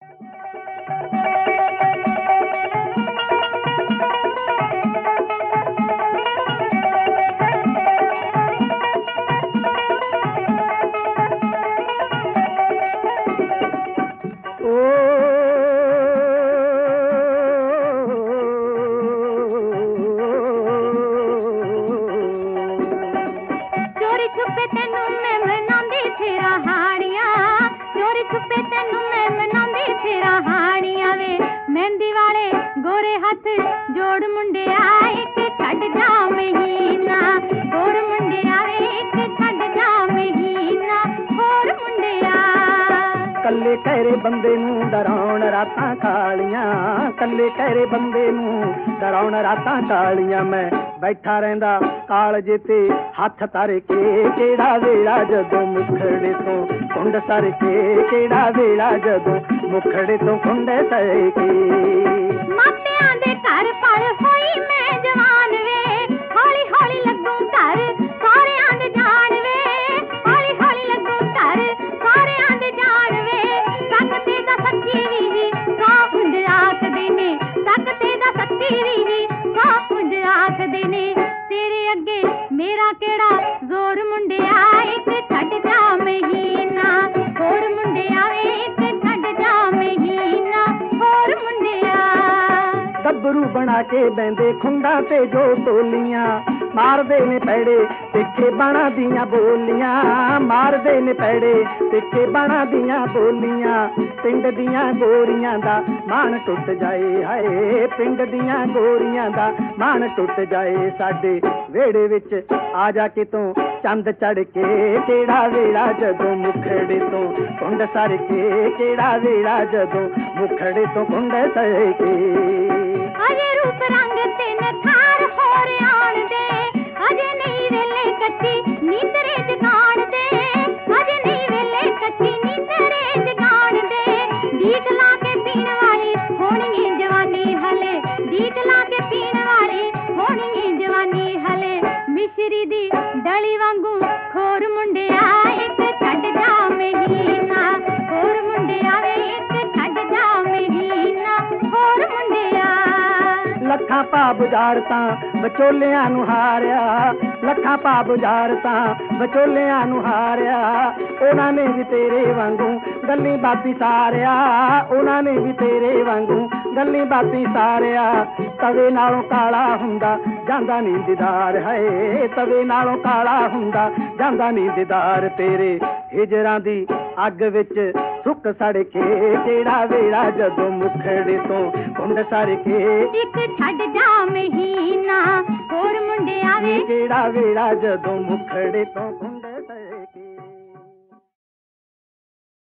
गोरे हाथ जोड़ मुंडिया एक छड़ जा महीना होर मुंडिया एक छड़ जा महीना होर मुंडिया कल्ले कहरे बंदे नूं डराउण रातां कालियां कल्ले कहरे बंदे नूं डराउण रातां कालियां मैं बैठा रहिंदा कालजे ते हथ धर के किहड़ा वेला जदों मुखड़े तो कुंड सर के किहड़ा वेला जदों मुखड़े तो कुंड सर के मापियां दे घर पल होई मैं जवान वे हौली हौली लगूं घर सारियां दे जान वे हौली हौली लगूं घर सारियां दे जान वे सकते दा सच्ची वी सौ पुंज आखदे ने सकते दा सच्ची वी सौ पुंज आखदे ने तेरे अगे मेरा केड़ा जोर मुंडिया एक छड़ जा महीना होर मुंडिया एक छड़ जा महीना होर मुंडिया गब्बरू बना के बहंदे खुंडा ते जो टोलियां मारदे ने पैड़े तिखे बाणा दियां बोलियां मारदे ने पैड़े तिखे बाणा दियां बोलियां पिंड दियां गोरियां दा मान टुट जाए हाय पिंड दियां गोरियां दा मान टुट जाए साडे वेड़े विच आ जा के तूं चंद चढ़ के किहड़ा वेला जदों मुखड़े तो कुंड सर के किहड़ा वेला जदों मुखड़े तो कुंड सर के अजे रूप रंग ते नथार होर आण दे अजे नहीं वेले कच्ची नींदरे जगाण दे अजे नहीं वेले कच्ची नींदरे जगाण दे दीक ला के पीण वाली होनी जवानी हले दीक ला के पीण वाली होनी जवानी हले मिश्री दी डली वांगू खोर मुंडिया एक छड़ जा महीना होर मुंडिया एक छड़ जा महीना होर मुंडिया ਲੱਖਾਂ ਭਾ ਬੁਝਾਰਤਾਂ ਵਿਚੋਲਿਆਂ ਨੂੰ ਹਾਰਿਆ ਲੱਖਾਂ ਭਾ ਬੁਝਾਰਤਾਂ ਵਿਚੋਲਿਆਂ ਨੂੰ ਹਾਰਿਆ ਉਹਨਾਂ ਨੇ ਵੀ ਤੇਰੇ ਵਾਂਗੂ ਗੱਲੀ ਬਾਤੀ ਸਾਰਿਆ ਉਹਨਾਂ ਨੇ ਵੀ ਤੇਰੇ ਵਾਂਗੂ ਗੱਲੀ ਬਾਤੀ ਸਾਰਿਆ ਤਵੇ ਨਾਲੋਂ ਕਾਲਾ ਹੁੰਦਾ ਜਾਂਦਾ ਨੀ ਦੀਦਾਰ ਹੈ ਤਵੇ ਨਾਲੋਂ ਕਾਲਾ ਹੁੰਦਾ ਜਾਂਦਾ ਨੀ ਦੀਦਾਰ ਤੇਰੇ ਹਿਜਰਾਂ ਦੀ ਅੱਗ ਵਿੱਚ ਸੁੱਕ ਸੜ ਕੇ ਕਿਹੜਾ ਵੇਲਾ ਜਦੋਂ ਮੁਖੜੇ ਤੋਂ ਕੁੰਡ ਸਰ ਕੇ ਇੱਕ ਛੱਡ ਜਾ ਮਹੀਨਾ ਹੋਰ ਮੁੰਡਿਆਂ ਵੇ ਕਿਹੜਾ ਵੇਲਾ ਜਦੋਂ ਮੁਖੜੇ ਤੋਂ